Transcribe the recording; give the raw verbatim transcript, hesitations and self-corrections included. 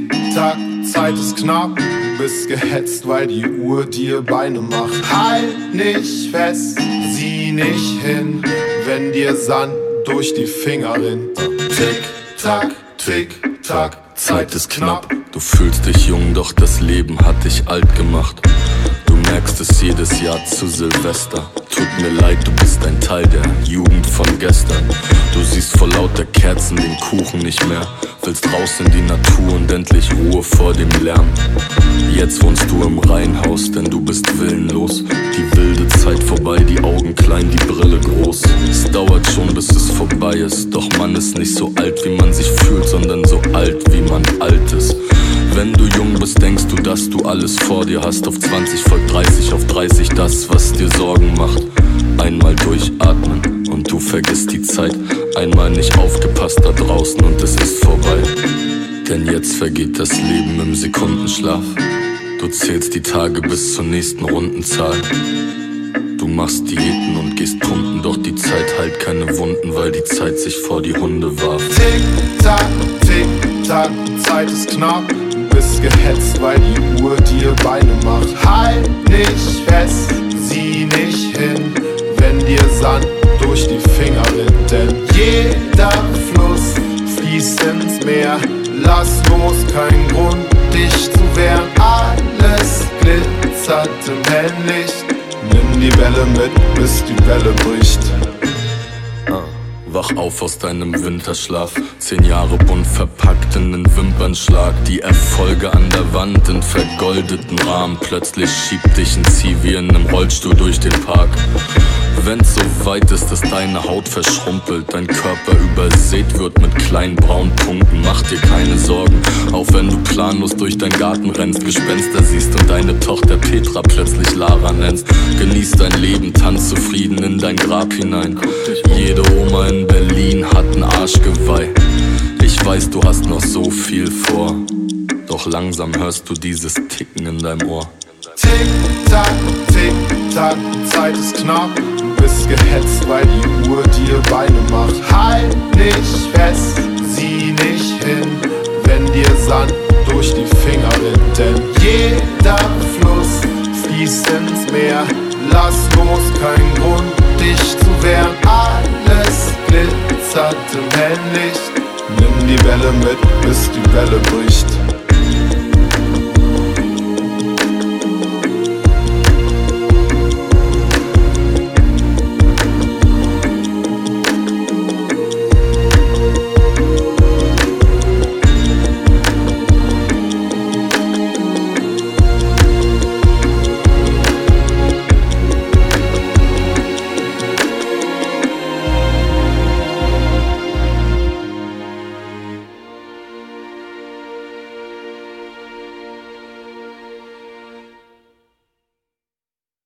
Tick-Tack, Zeit ist knapp. Du bist gehetzt, weil die Uhr dir Beine macht. Halt nicht fest, sieh nicht hin, wenn dir Sand durch die Finger rinnt. Tick-Tack, Tick-Tack, Zeit ist knapp. Du fühlst dich jung, doch das Leben hat dich alt gemacht. Du merkst es jedes Jahr zu Silvester. Tut mir leid, du bist ein Teil der Jugend von gestern. Du siehst vor lauter Kerzen den Kuchen nicht mehr. Willst raus in die Natur und endlich Ruhe vor dem Lärm. Jetzt wohnst du im Reihenhaus, denn du bist willenlos. Die wilde Zeit vorbei, die Augen klein, die Brille groß. Es dauert schon, bis es vorbei ist. Doch man ist nicht so alt, wie man sich fühlt, sondern so alt, wie man alt ist. Wenn du jung bist, denkst du, dass du alles vor dir hast. Auf zwanzig folgt dreißig, auf dreißig das, was dir Sorgen macht. Einmal durchatmen und du vergisst die Zeit. Einmal nicht aufgepasst da draußen und es ist vorbei. Denn jetzt vergeht das Leben im Sekundenschlaf. Du zählst die Tage bis zur nächsten Rundenzahl. Du machst Diäten und gehst pumpen, doch die Zeit heilt keine Wunden, weil die Zeit sich vor die Hunde warf. Tick-Tack, Tick-Tack, Zeit ist knapp. Du bist gehetzt, weil die Uhr dir Beine macht. Halt nicht fest, sieh nicht hin, wenn dir Sand durch die Finger rinnt. Denn jeder Fluss fließt ins Meer. Lass los, kein Grund, dich zu wehren. Alles glitzert im Helllicht. Nimm die Welle mit, bis die Welle bricht. Wach auf aus deinem Winterschlaf. Zehn Jahre bunt verpackt in den Wimpernschlag. Die Erfolge an der Wand in vergoldeten Rahmen. Plötzlich schiebt dich ein Zivi in einem Rollstuhl durch den Park. Wenn's so weit ist, dass deine Haut verschrumpelt, dein Körper übersät wird mit kleinen braunen Punkten, mach dir keine Sorgen, auch wenn du planlos durch deinen Garten rennst, Gespenster siehst und deine Tochter Petra plötzlich Lara nennst. Genieß dein Leben, tanz zufrieden in dein Grab hinein. Jede Oma in Berlin hat ein Arschgeweih. Ich weiß, du hast noch so viel vor, doch langsam hörst du dieses Ticken in deinem Ohr. Tick-Tack, Tick-Tack, Zeit ist knapp. Du bist gehetzt, weil die Uhr dir Beine macht. Halt nicht fest, sieh nicht hin, wenn dir Sand